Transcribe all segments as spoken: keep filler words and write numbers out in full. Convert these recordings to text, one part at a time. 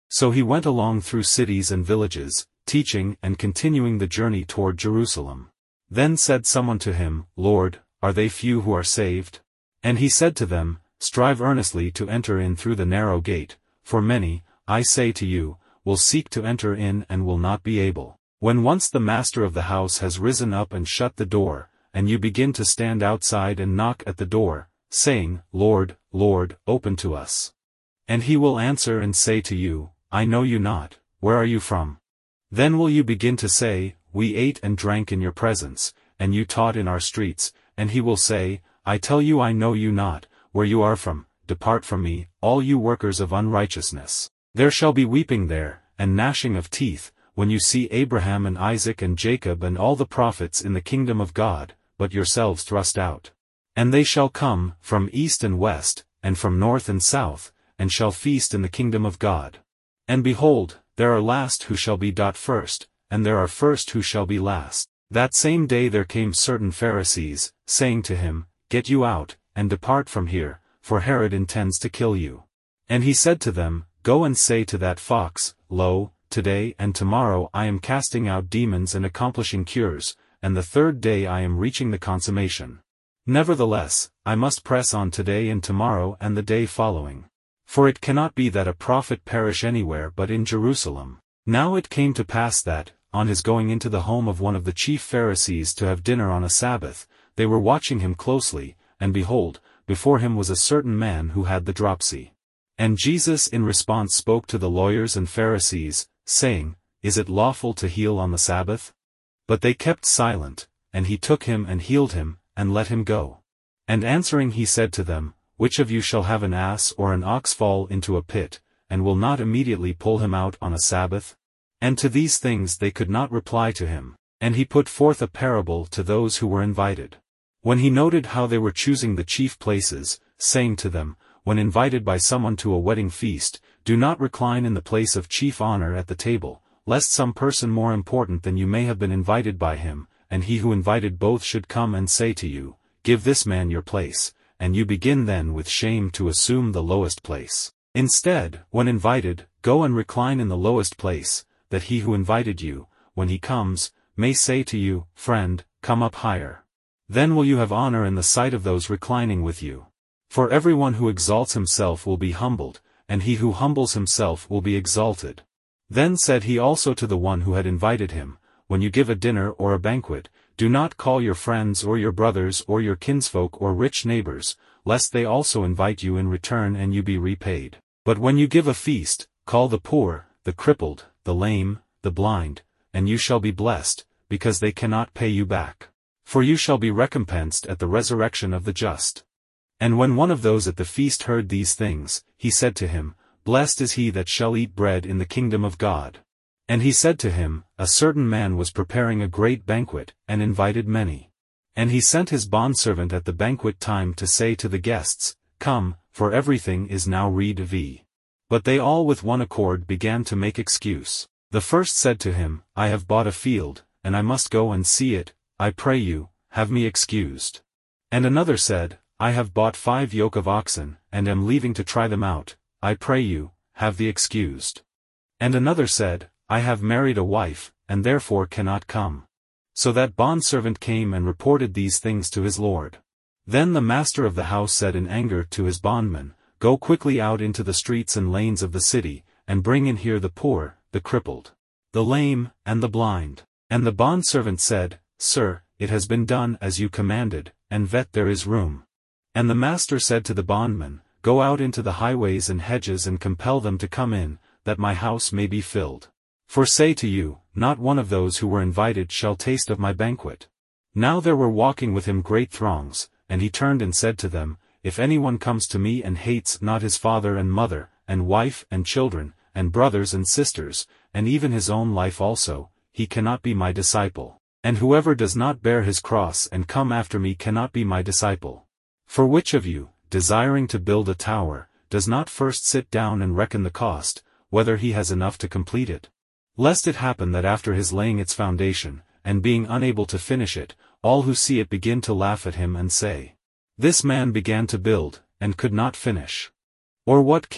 So he went along through cities and villages, teaching and continuing the journey toward Jerusalem. Then said someone to him, Lord, are they few who are saved? And he said to them, Strive earnestly to enter in through the narrow gate, for many, I say to you, will seek to enter in and will not be able. When once the master of the house has risen up and shut the door, and you begin to stand outside and knock at the door, saying, Lord, Lord, open to us. And he will answer and say to you, I know you not, where are you from? Then will you begin to say, We ate and drank in your presence, and you taught in our streets, and he will say, I tell you I know you not, where you are from, depart from me, all you workers of unrighteousness. There shall be weeping there, and gnashing of teeth, when you see Abraham and Isaac and Jacob and all the prophets in the kingdom of God, but yourselves thrust out. And they shall come, from east and west, and from north and south, and shall feast in the kingdom of God. And behold, there are last who shall be dot first, and there are first who shall be last. That same day there came certain Pharisees, saying to him, Get you out, and depart from here, for Herod intends to kill you. And he said to them, Go and say to that fox, Lo, today and tomorrow I am casting out demons and accomplishing cures, and the third day I am reaching the consummation. Nevertheless, I must press on today and tomorrow and the day following. For it cannot be that a prophet perish anywhere but in Jerusalem. Now it came to pass that, on his going into the home of one of the chief Pharisees to have dinner on a Sabbath, they were watching him closely, and behold, before him was a certain man who had the dropsy. And Jesus in response spoke to the lawyers and Pharisees, saying, Is it lawful to heal on the Sabbath? But they kept silent, and he took him and healed him, and let him go. And answering he said to them, Which of you shall have an ass or an ox fall into a pit, and will not immediately pull him out on a Sabbath? And to these things they could not reply to him, and he put forth a parable to those who were invited. When he noted how they were choosing the chief places, saying to them, When invited by someone to a wedding feast, do not recline in the place of chief honor at the table, lest some person more important than you may have been invited by him, and he who invited both should come and say to you, Give this man your place, and you begin then with shame to assume the lowest place. Instead, when invited, go and recline in the lowest place, that he who invited you, when he comes, may say to you, Friend, come up higher. Then will you have honor in the sight of those reclining with you. For everyone who exalts himself will be humbled, and he who humbles himself will be exalted. Then said he also to the one who had invited him, When you give a dinner or a banquet, do not call your friends or your brothers or your kinsfolk or rich neighbors, lest they also invite you in return and you be repaid. But when you give a feast, call the poor, the crippled, the lame, the blind, and you shall be blessed, because they cannot pay you back. For you shall be recompensed at the resurrection of the just. And when one of those at the feast heard these things, he said to him, Blessed is he that shall eat bread in the kingdom of God. And he said to him, A certain man was preparing a great banquet, and invited many. And he sent his bondservant at the banquet time to say to the guests, Come, for everything is now ready. But they all with one accord began to make excuse. The first said to him, I have bought a field, and I must go and see it, I pray you, have me excused. And another said, I have bought five yoke of oxen, and am leaving to try them out, I pray you, have thee excused. And another said, I have married a wife, and therefore cannot come. So that bondservant came and reported these things to his lord. Then the master of the house said in anger to his bondman, Go quickly out into the streets and lanes of the city, and bring in here the poor, the crippled, the lame, and the blind. And the bondservant said, Sir, it has been done as you commanded, and vet there is room. And the master said to the bondman, Go out into the highways and hedges and compel them to come in, that my house may be filled. For say to you, not one of those who were invited shall taste of my banquet. Now there were walking with him great throngs, and he turned and said to them, If anyone comes to me and hates not his father and mother, and wife and children, and brothers and sisters, and even his own life also, he cannot be my disciple. And whoever does not bear his cross and come after me cannot be my disciple. For which of you, desiring to build a tower, does not first sit down and reckon the cost, whether he has enough to complete it? Lest it happen that after his laying its foundation, and being unable to finish it, all who see it begin to laugh at him and say, This man began to build, and could not finish. Or what king,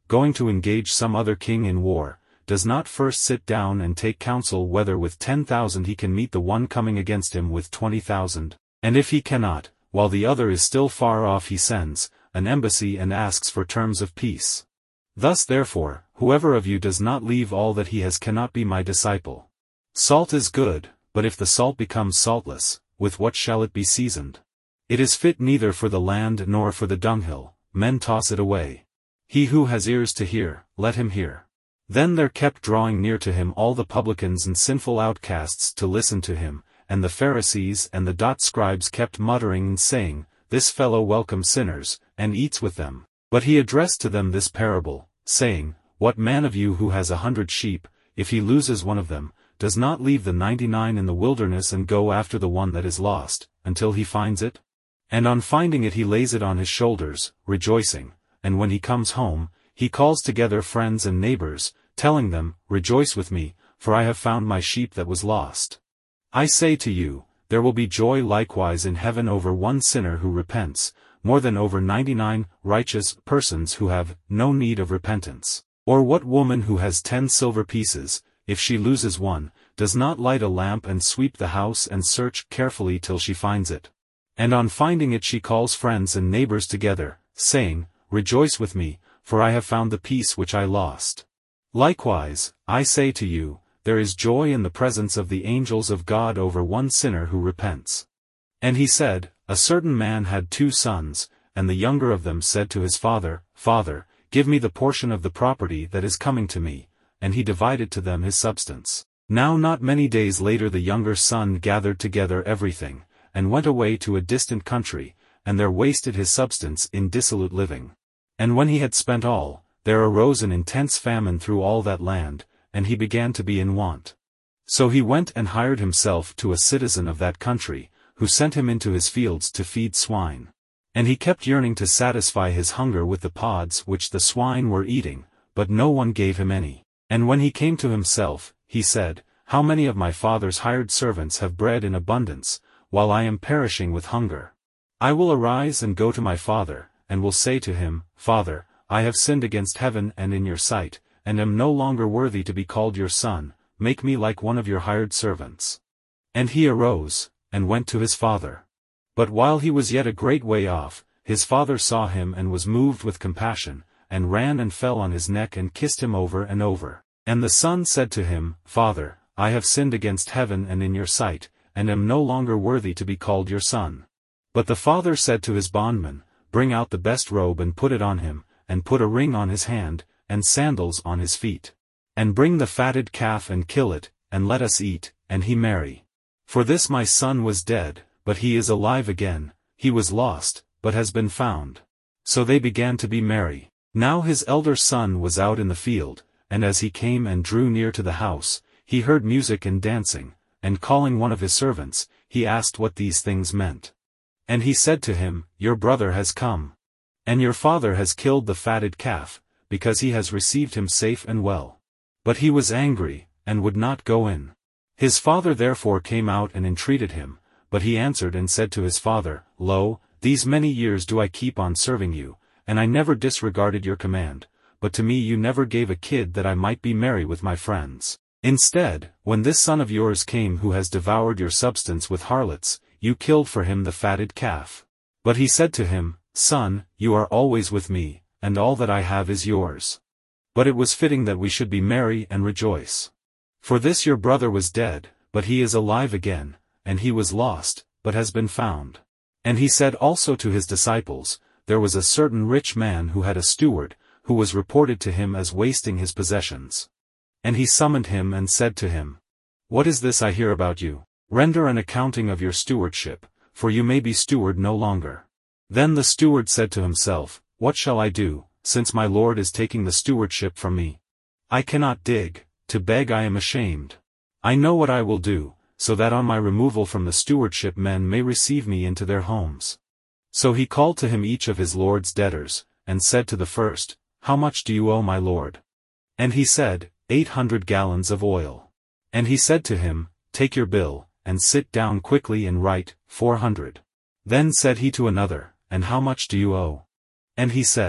going to engage some other king in war, does not first sit down and take counsel whether with ten thousand he can meet the one coming against him with twenty thousand, and if he cannot, while the other is still far off he sends an embassy and asks for terms of peace. Thus therefore, whoever of you does not leave all that he has cannot be my disciple. Salt is good, but if the salt becomes saltless, with what shall it be seasoned? It is fit neither for the land nor for the dunghill, men toss it away. He who has ears to hear, let him hear. Then there kept drawing near to him all the publicans and sinful outcasts to listen to him, and the Pharisees and the dot scribes kept muttering and saying, This fellow welcomes sinners, and eats with them. But he addressed to them this parable, saying, What man of you who has a hundred sheep, if he loses one of them, does not leave the ninety-nine in the wilderness and go after the one that is lost, until he finds it? And on finding it he lays it on his shoulders, rejoicing, and when he comes home, he calls together friends and neighbors, telling them, Rejoice with me, for I have found my sheep that was lost. I say to you, there will be joy likewise in heaven over one sinner who repents, more than over ninety-nine righteous persons who have no need of repentance. Or what woman who has ten silver pieces, if she loses one, does not light a lamp and sweep the house and search carefully till she finds it? And on finding it she calls friends and neighbors together, saying, Rejoice with me, for I have found the piece which I lost. Likewise, I say to you, there is joy in the presence of the angels of God over one sinner who repents. And he said, A certain man had two sons, and the younger of them said to his father, Father, give me the portion of the property that is coming to me, and he divided to them his substance. Now not many days later the younger son gathered together everything, and went away to a distant country, and there wasted his substance in dissolute living. And when he had spent all, there arose an intense famine through all that land, and he began to be in want. So he went and hired himself to a citizen of that country, who sent him into his fields to feed swine. And he kept yearning to satisfy his hunger with the pods which the swine were eating, but no one gave him any. And when he came to himself, he said, How many of my father's hired servants have bread in abundance, while I am perishing with hunger? I will arise and go to my father, and will say to him, Father, I have sinned against heaven and in your sight, and am no longer worthy to be called your son, make me like one of your hired servants. And he arose, and went to his father. But while he was yet a great way off, his father saw him and was moved with compassion, and ran and fell on his neck and kissed him over and over. And the son said to him, Father, I have sinned against heaven and in your sight, and am no longer worthy to be called your son. But the father said to his bondman, Bring out the best robe and put it on him, and put a ring on his hand, and sandals on his feet. And bring the fatted calf and kill it, and let us eat, and he marry. For this my son was dead, but he is alive again, he was lost, but has been found. So they began to be merry. Now his elder son was out in the field, and as he came and drew near to the house, he heard music and dancing, and calling one of his servants, he asked what these things meant. And he said to him, Your brother has come. And your father has killed the fatted calf, because he has received him safe and well. But he was angry, and would not go in. His father therefore came out and entreated him, but he answered and said to his father, Lo, these many years do I keep on serving you, and I never disregarded your command, but to me you never gave a kid that I might be merry with my friends. Instead, when this son of yours came who has devoured your substance with harlots, you killed for him the fatted calf. But he said to him, Son, you are always with me, and all that I have is yours. But it was fitting that we should be merry and rejoice. For this your brother was dead, but he is alive again, and he was lost, but has been found. And he said also to his disciples, There was a certain rich man who had a steward, who was reported to him as wasting his possessions. And he summoned him and said to him, What is this I hear about you? Render an accounting of your stewardship, for you may be steward no longer. Then the steward said to himself, What shall I do, since my Lord is taking the stewardship from me? I cannot dig, to beg I am ashamed. I know what I will do, so that on my removal from the stewardship men may receive me into their homes. So he called to him each of his Lord's debtors, and said to the first, How much do you owe my Lord? And he said, Eight hundred gallons of oil. And he said to him, Take your bill, and sit down quickly and write, four hundred. Then said he to another, And how much do you owe? And he said,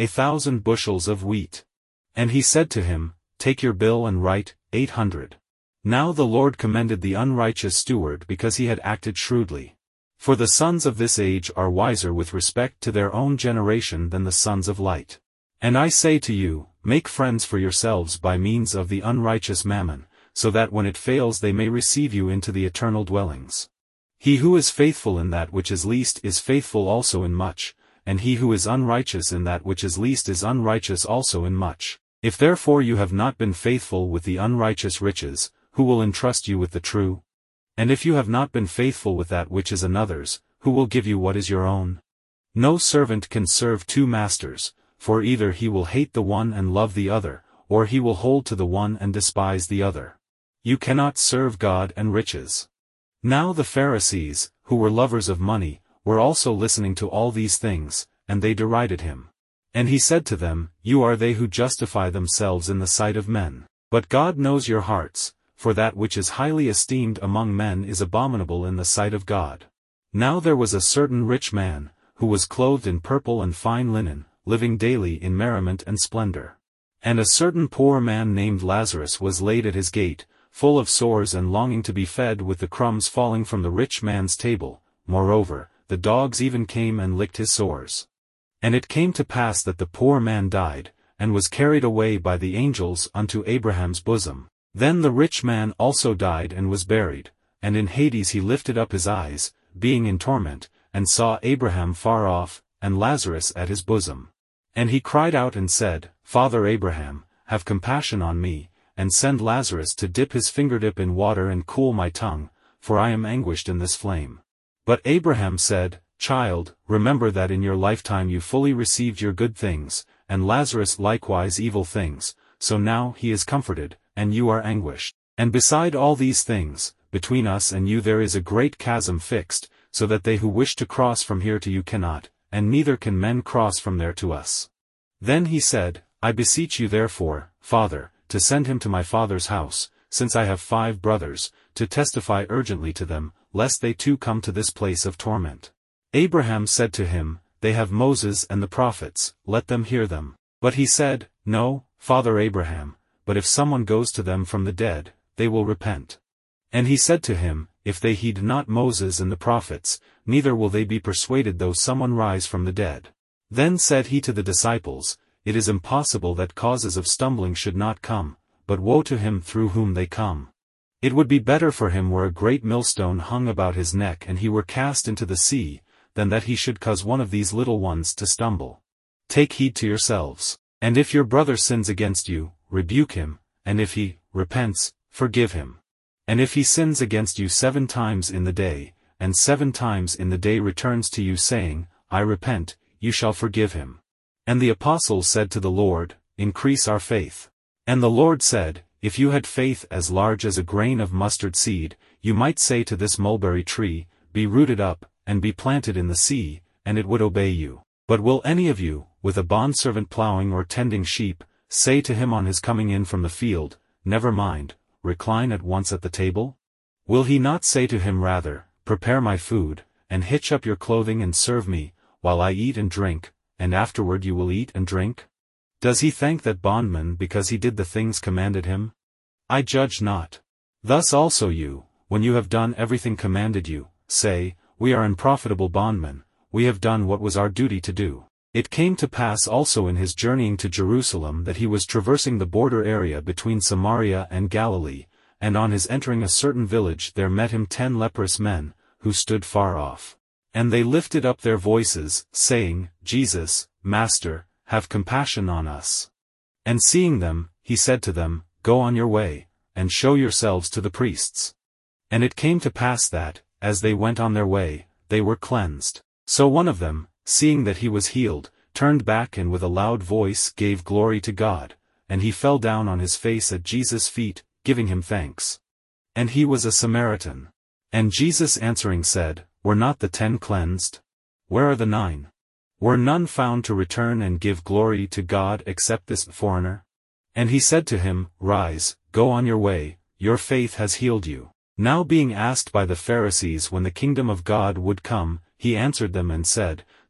A thousand bushels of wheat. And he said to him, Take your bill and write, eight hundred. Now the Lord commended the unrighteous steward because he had acted shrewdly. For the sons of this age are wiser with respect to their own generation than the sons of light. And I say to you, make friends for yourselves by means of the unrighteous mammon, so that when it fails they may receive you into the eternal dwellings. He who is faithful in that which is least is faithful also in much, and he who is unrighteous in that which is least is unrighteous also in much. If therefore you have not been faithful with the unrighteous riches, who will entrust you with the true? And if you have not been faithful with that which is another's, who will give you what is your own? No servant can serve two masters, for either he will hate the one and love the other, or he will hold to the one and despise the other. You cannot serve God and riches. Now the Pharisees, who were lovers of money, were also listening to all these things, and they derided him. And he said to them, You are they who justify themselves in the sight of men. But God knows your hearts, for that which is highly esteemed among men is abominable in the sight of God. Now there was a certain rich man, who was clothed in purple and fine linen, living daily in merriment and splendor. And a certain poor man named Lazarus was laid at his gate, full of sores and longing to be fed with the crumbs falling from the rich man's table. Moreover, the dogs even came and licked his sores. And it came to pass that the poor man died, and was carried away by the angels unto Abraham's bosom. Then the rich man also died and was buried, and in Hades he lifted up his eyes, being in torment, and saw Abraham far off, and Lazarus at his bosom. And he cried out and said, Father Abraham, have compassion on me, and send Lazarus to dip his fingerdip in water and cool my tongue, for I am anguished in this flame. But Abraham said, Child, remember that in your lifetime you fully received your good things, and Lazarus likewise evil things, so now he is comforted, and you are anguished. And beside all these things, between us and you there is a great chasm fixed, so that they who wish to cross from here to you cannot, and neither can men cross from there to us. Then he said, I beseech you therefore, Father, to send him to my father's house, since I have five brothers, to testify urgently to them, lest they too come to this place of torment. Abraham said to him, They have Moses and the prophets, let them hear them. But he said, No, Father Abraham, but if someone goes to them from the dead, they will repent. And he said to him, If they heed not Moses and the prophets, neither will they be persuaded though someone rise from the dead. Then said he to the disciples, It is impossible that causes of stumbling should not come, but woe to him through whom they come. It would be better for him were a great millstone hung about his neck and he were cast into the sea, than that he should cause one of these little ones to stumble. Take heed to yourselves. And if your brother sins against you, rebuke him, and if he repents, forgive him. And if he sins against you seven times in the day, and seven times in the day returns to you saying, I repent, you shall forgive him. And the apostles said to the Lord, Increase our faith. And the Lord said, If you had faith as large as a grain of mustard seed, you might say to this mulberry tree, Be rooted up, and be planted in the sea, and it would obey you. But will any of you, with a bondservant plowing or tending sheep, say to him on his coming in from the field, Never mind, recline at once at the table? Will he not say to him rather, Prepare my food, and hitch up your clothing and serve me, while I eat and drink, and afterward you will eat and drink? Does he thank that bondman because he did the things commanded him? I judge not. Thus also you, when you have done everything commanded you, say, We are unprofitable bondmen, we have done what was our duty to do. It came to pass also in his journeying to Jerusalem that he was traversing the border area between Samaria and Galilee, and on his entering a certain village there met him ten leprous men, who stood far off. And they lifted up their voices, saying, Jesus, Master, have compassion on us. And seeing them, he said to them, Go on your way, and show yourselves to the priests. And it came to pass that, as they went on their way, they were cleansed. So one of them, seeing that he was healed, turned back and with a loud voice gave glory to God, and he fell down on his face at Jesus' feet, giving him thanks. And he was a Samaritan. And Jesus answering said, Were not the ten cleansed? Where are the nine? Were none found to return and give glory to God except this foreigner? And he said to him, Rise, go on your way, your faith has healed you. Now being asked by the Pharisees when the kingdom of God would come, he answered them and said,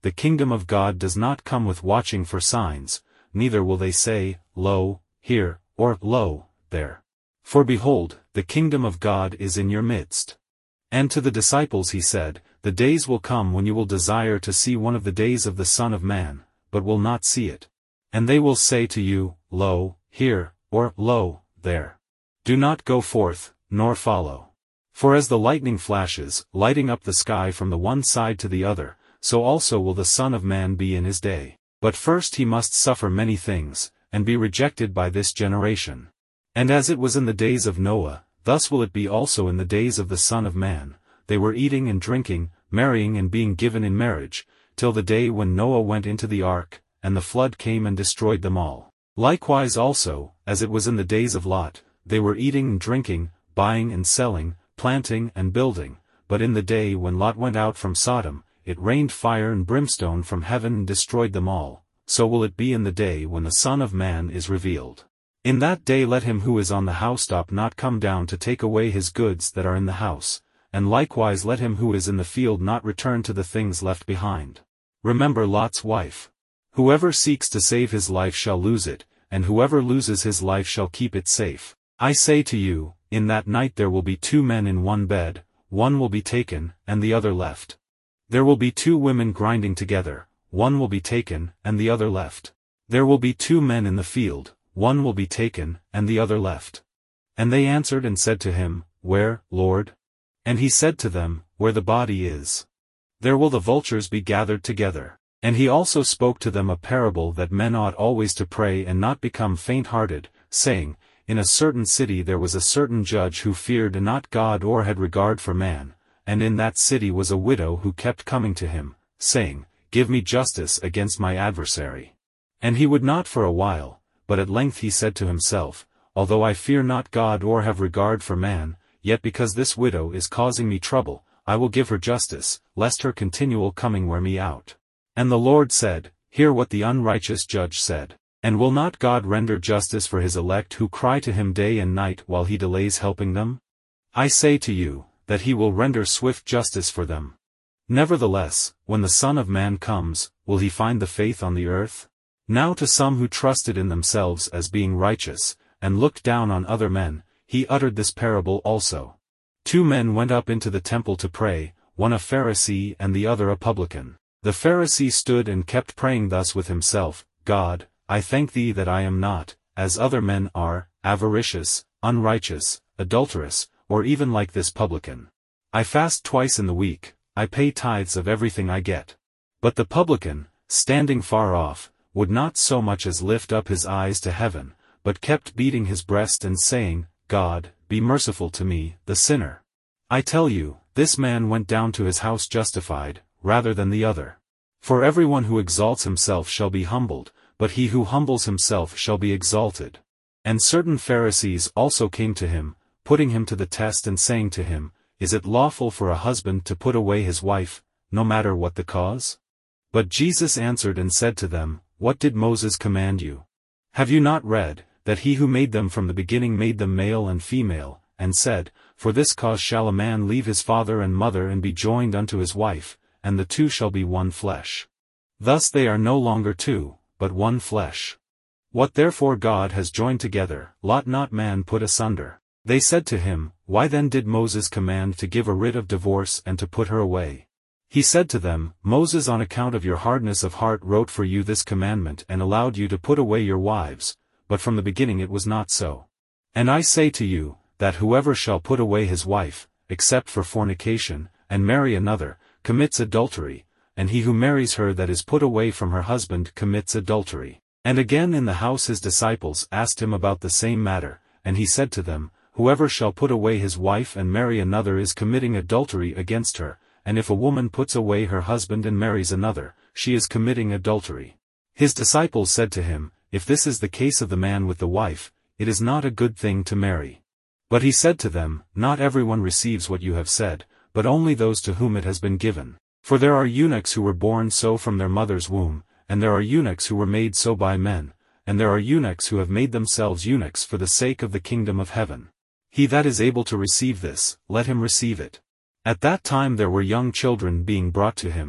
the kingdom of God does not come with watching for signs, neither will they say, Lo, here, or Lo, there. For behold, the kingdom of God is in your midst. And to the disciples he said, The days will come when you will desire to see one of the days of the Son of Man, but will not see it. And they will say to you, Lo, here, or Lo, there. Do not go forth, nor follow. For as the lightning flashes, lighting up the sky from the one side to the other, so also will the Son of Man be in his day. But first he must suffer many things, and be rejected by this generation. And as it was in the days of Noah, thus will it be also in the days of the Son of Man. They were eating and drinking, marrying and being given in marriage, till the day when Noah went into the ark, and the flood came and destroyed them all. Likewise also, as it was in the days of Lot, they were eating and drinking, buying and selling, planting and building, but in the day when Lot went out from Sodom, it rained fire and brimstone from heaven and destroyed them all. So will it be in the day when the Son of Man is revealed. In that day let him who is on the housetop not come down to take away his goods that are in the house, and likewise let him who is in the field not return to the things left behind. Remember Lot's wife. Whoever seeks to save his life shall lose it, and whoever loses his life shall keep it safe. I say to you, in that night there will be two men in one bed, one will be taken, and the other left. There will be two women grinding together, one will be taken, and the other left. There will be two men in the field, one will be taken, and the other left. And they answered and said to him, Where, Lord? And he said to them, Where the body is, there will the vultures be gathered together. And he also spoke to them a parable that men ought always to pray and not become faint-hearted, saying, In a certain city there was a certain judge who feared not God or had regard for man, and in that city was a widow who kept coming to him, saying, Give me justice against my adversary. And he would not for a while, but at length he said to himself, Although I fear not God or have regard for man, yet because this widow is causing me trouble, I will give her justice, lest her continual coming wear me out. And the Lord said, Hear what the unrighteous judge said. And will not God render justice for his elect who cry to him day and night while he delays helping them? I say to you, that he will render swift justice for them. Nevertheless, when the Son of Man comes, will he find the faith on the earth? Now to some who trusted in themselves as being righteous, and looked down on other men, he uttered this parable also. Two men went up into the temple to pray, one a Pharisee and the other a publican. The Pharisee stood and kept praying thus with himself, God, I thank thee that I am not, as other men are, avaricious, unrighteous, adulterous, or even like this publican. I fast twice in the week, I pay tithes of everything I get. But the publican, standing far off, would not so much as lift up his eyes to heaven, but kept beating his breast and saying, God, be merciful to me, the sinner. I tell you, this man went down to his house justified, rather than the other. For everyone who exalts himself shall be humbled, but he who humbles himself shall be exalted. And certain Pharisees also came to him, putting him to the test and saying to him, Is it lawful for a husband to put away his wife, no matter what the cause? But Jesus answered and said to them, What did Moses command you? Have you not read, that he who made them from the beginning made them male and female, and said, For this cause shall a man leave his father and mother and be joined unto his wife, and the two shall be one flesh. Thus they are no longer two, but one flesh. What therefore God has joined together, let not man put asunder. They said to him, Why then did Moses command to give a writ of divorce and to put her away? He said to them, Moses on account of your hardness of heart wrote for you this commandment and allowed you to put away your wives, but from the beginning it was not so. And I say to you, that whoever shall put away his wife, except for fornication, and marry another, commits adultery, and he who marries her that is put away from her husband commits adultery. And again in the house his disciples asked him about the same matter, and he said to them, Whoever shall put away his wife and marry another is committing adultery against her, and if a woman puts away her husband and marries another, she is committing adultery. His disciples said to him, If this is the case of the man with the wife, it is not a good thing to marry. But he said to them, Not everyone receives what you have said, but only those to whom it has been given. For there are eunuchs who were born so from their mother's womb, and there are eunuchs who were made so by men, and there are eunuchs who have made themselves eunuchs for the sake of the kingdom of heaven. He that is able to receive this, let him receive it. At that time there were young children being brought to him,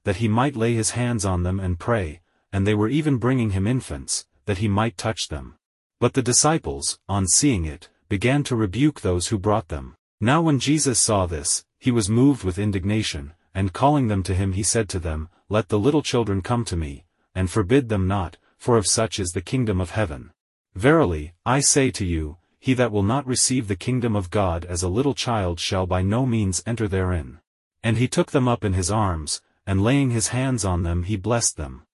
that he might lay his hands on them and pray, and they were even bringing him infants, that he might touch them. But the disciples, on seeing it, began to rebuke those who brought them. Now when Jesus saw this, he was moved with indignation, and calling them to him he said to them, Let the little children come to me, and forbid them not, for of such is the kingdom of heaven. Verily, I say to you, he that will not receive the kingdom of God as a little child shall by no means enter therein. And he took them up in his arms, and laying his hands on them he blessed them.